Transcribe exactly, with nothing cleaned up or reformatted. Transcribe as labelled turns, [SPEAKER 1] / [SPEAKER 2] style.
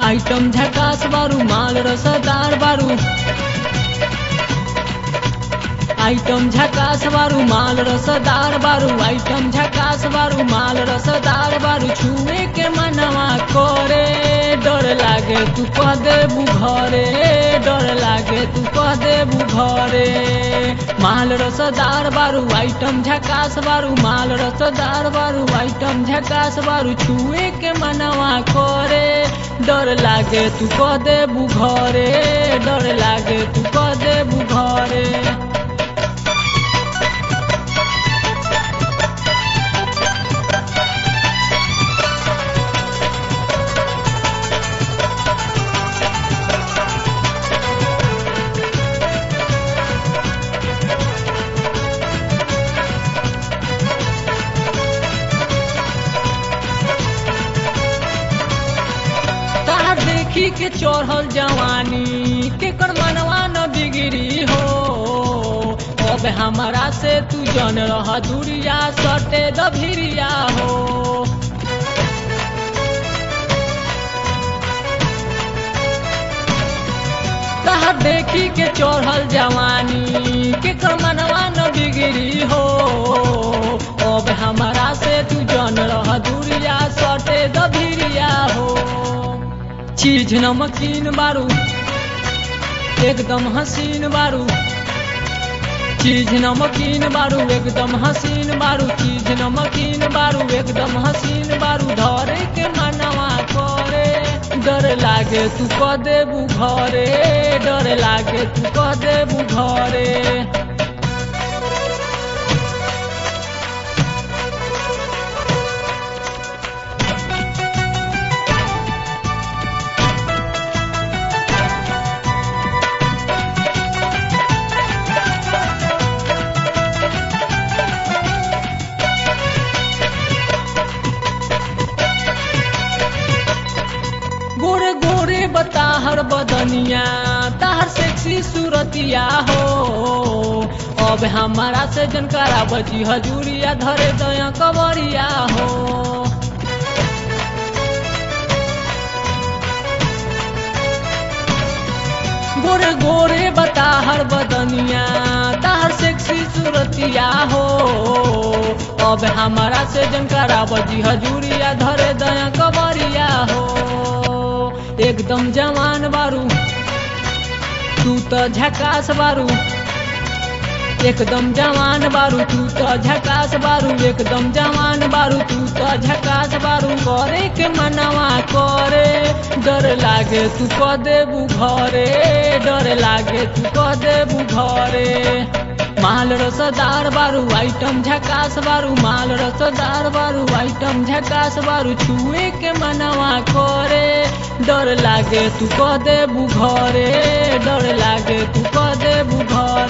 [SPEAKER 1] Item झकास बारू माल रसदार बारू आइटम झकास बारू माल रसदार बारू आइटम झकास बारू माल रसदार बारू छुए के मनवा करे डर लागे तू कह देबू घरे डर लागे तू कह देबू घरे माल रसदार बारू आइटम झकास बारू माल रसदार बारू आइटम झकास बारू छुए के मनवा करे डर लागे तू कह देबू घरे डर लागे तू कह देबू घरे। देखी के चढ़ल जवानी के कर मनवा न बिगड़ी हो अब हमारा से तू जन रह दूरिया सटे दभिरिया हो कहा देखी के चढ़ल जवानी के कर मनवा न बिगड़ी हो अब हमारा से तू जन रह दूरिया सटे दभिरिया हो। चीज नमकीन बारू एकदम हसीन बारू चीज नमकीन बारू एकदम हसीन बारू चीज नमकीन बारू एकदम हसीन बारू धरे के मनवा करे डर लागे तू कह देबू घरे डर लागे तू कह देबू घरे। गोरे गोरे बता हर बदनिया ताहर सेक्सी सूरतिया हो अब हमारा से जनकारा बजी हजूरिया धरे दया कवरिया हो गोरे गोरे बता हर बदनिया ताहर सेक्सी सूरतिया हो अब हमारा से जनकारा बजी हजूरिया धरे दया कवरिया हो। एकदम जवान बारू तू तो झकास बारू एकदम जवान बारू तू तो झकास बारू एकदम जवान बारू तू तो झकास बारू करे के मनवा करे डर लागे तू कह देबू घरे डर लागे तू कह देबू घरे माल रसदार बारू आइटम झकास बारू माल रसदार बारू आइटम झकास बारू छुए के मनवा करे डर लागे तू कह देबू घरे डर लागे तू कह देबू घरे।